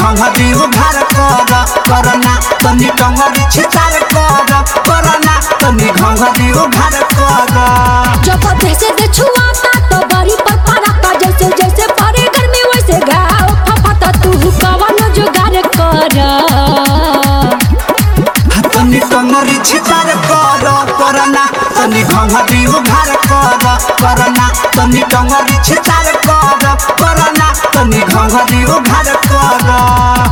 घंघरी उघार करना तनी टंगरी छितार करना तनी घंघरी उघार कर। जब जैसे दे छुआता तो बड़ी पर पड़ता जैसे जैसे पड़े गर्मी वैसे घाव फफता तू कवन जुगाड़ कर। तनी टंगरी छितार करना तनी घंघरी उघार करना तनी टंगरी छितार करना तनी घंघरी उघार कर।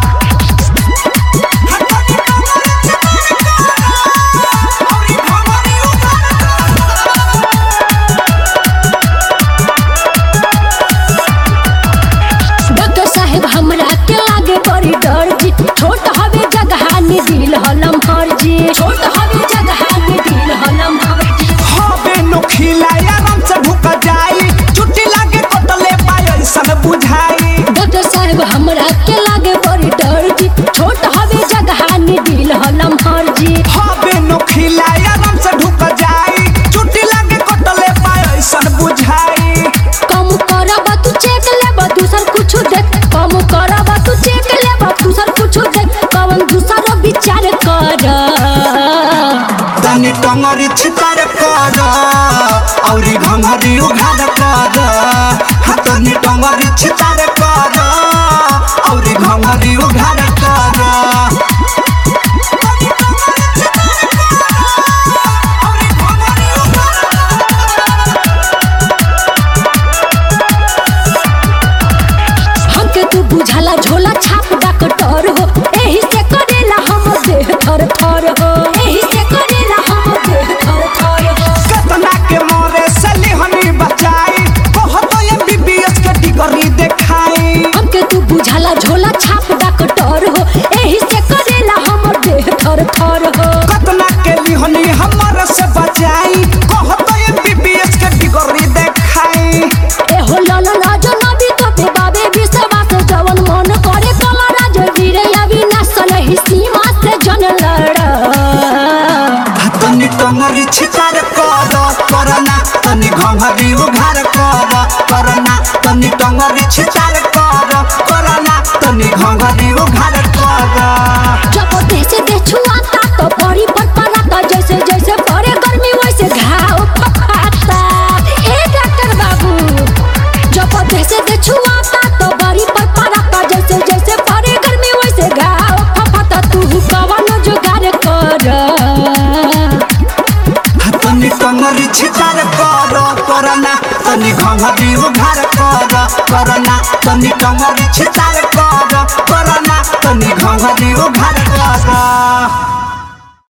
हमरा के लागे बड़ी डर जी छोट हवे जगह नि दिल हलम हर जी छोट हवे जगह नि दिल हलम हर जी हवे नोखिला आराम से भूख जाई छुट्टी लागे कटले पायल सन बुझाई। डॉक्टर साहब हमरा के लागे बड़ी डर जी छोट हवे जगह नि दिल हलम हर जी हवे नोखिला आराम से भूख जाई छुट्टी लागे कटले पायल सन बुझाई। कम करब तू चेक लेब दूसर कुछ देख कम करब तू चेक लेब दूसर कुछ देख कवन दूसर विचार कर। तनी टंगरी छितार कर औरी घंघरी उघार कर तनी टंगरी छितार कर औरी घंघरी उघार कर। बुझाला झोला छाप डॉक्टर हो एही से करेला हम देह थर थर हो एही से करेला हम देह थर थर हो। कतना के मोरे सली हनी बचाई कहतो एमबीबीएस के डिग्री देखाई। हमके तू बुझाला झोला छाप डॉक्टर हो एही से करेला हम देह थर थर हो। कतना के लिहनी हमर से बचाई कहतो एमबीबीएस के डिग्री देखाई। ए हो लाला लाजो नबी तो पे बाबे विश्वास जवन मन करे कलरा जो वीरे अविनाश सलही सीमा से जन लड़। तनी टंगरी छितार करना तनी घंघरी उघार करना तनी टंगरी छितार करना तनी घंघरी उघार कर। जब देसे दे छुआता तो बड़ी पर पड़ता जैसे जैसे पड़े गर्मी वैसे घाव फफाता। ए डॉक्टर बाबू जब देसे दे छुआता तो बड़ी पर पड़ता जैसे जैसे पड़े गर्मी वैसे घाव फफाता तू कवन जुगाड़ कर। तनी टंगरी छितार करना तनी घंघरी उघार करना तनी टंगरी छितार करना तनी घंघरी उघार कर।